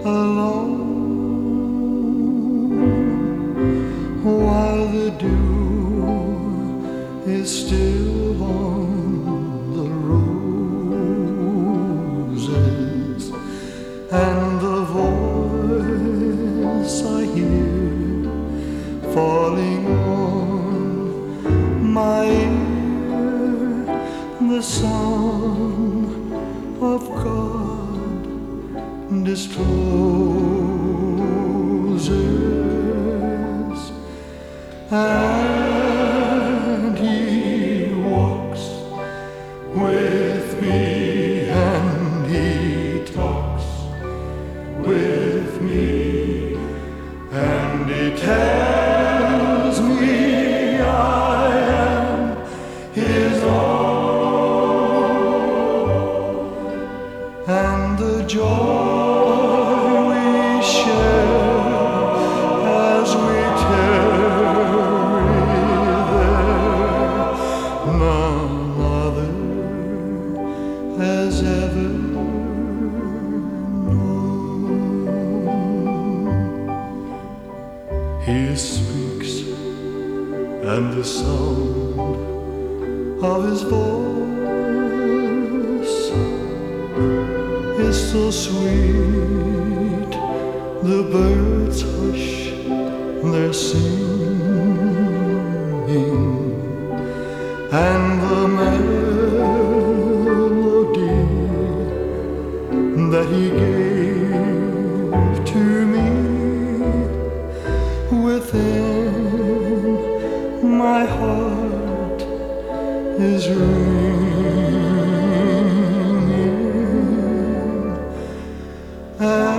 alone while the dew is still on the roses, and the voice I hear falling on my ear, the song of God discloses, and He walks with me, and He talks with me, and He tells me I am His own, and the joy we share as we tarry there, none other has ever known. He speaks, and the sound of His voice is so sweet, the birds hush their singing, and the melody that He gave to me within my heart is ringing.